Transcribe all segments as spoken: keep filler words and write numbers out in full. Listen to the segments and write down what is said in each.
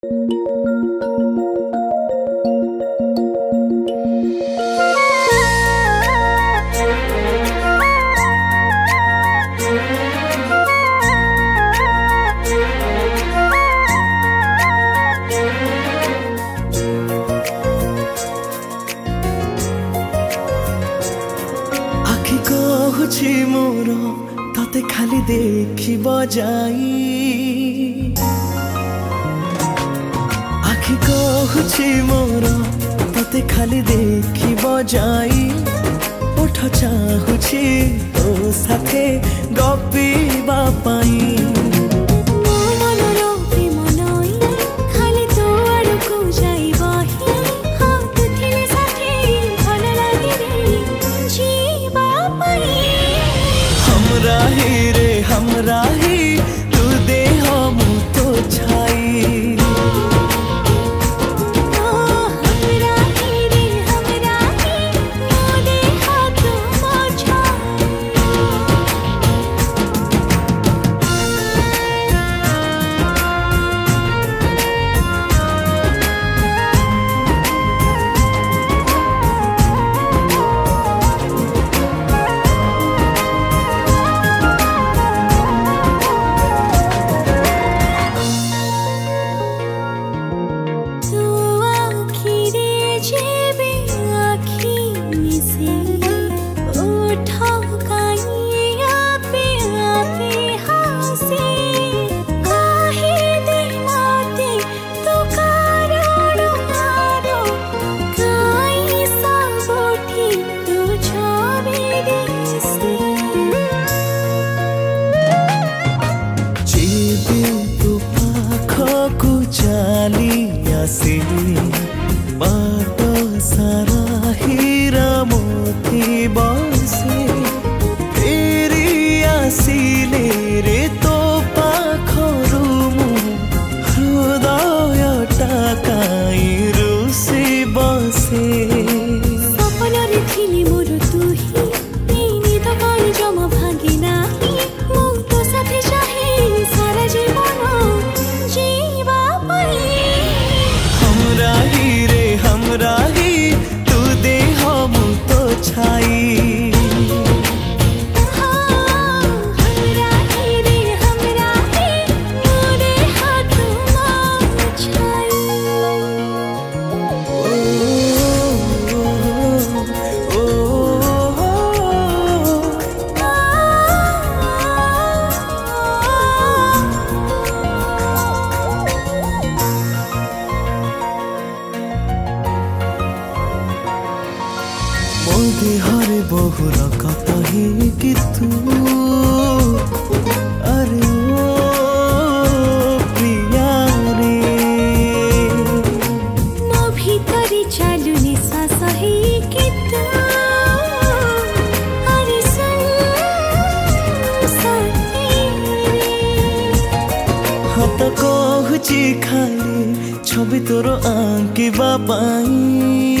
आखि कहुछि मोर तते खाली देखिब जाई, आखि कहुछि मोर तते खाली देखिब जाई, ओठ चाहुछि तो साथे गपिबा पाई। हमराही रे हमराही तू दे हम तो छाई, हमराही रे हमराही तू दे हाथ से बाट सारा हीरा मोती बसे, फेरी आसिले रे तो पाखरु मु हृदयटा काई रुसी बसे। सपन रे थिली मोर तुही एनी तो काई जमा भागी नाही, मु तो साथे चाहे सारा जीवन जीवा पई। हमराही रे हमराही तू दे हम तो छाई, हरे बहुर कतही कि तू अरे ओ प्रिया रे, मो भीतरी चालू निश्वास है कि तू अरे सुन सती रे। हाथ कहुछि खाली छवि तोर आंकिबा पाई,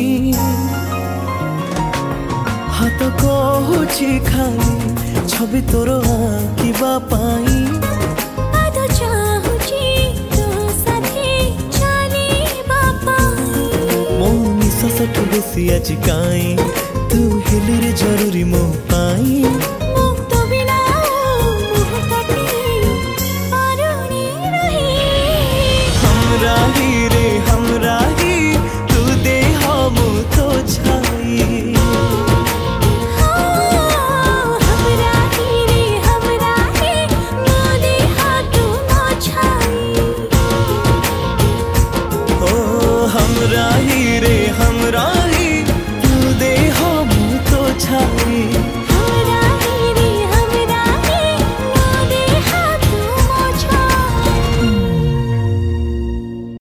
हाथ कहुछि खाली छवि तोर आंकिबा पाई। पाद चाहुछि तो साथे चलिबा पाई, मो निश्वास ठु बेसी आज काई तू हेले रे जरूरी मो पाई। मो तो बिना मुहताके पारुनी रही, हमराही रे हमराही तू दे हम तो छाई। हमराही रे हमरा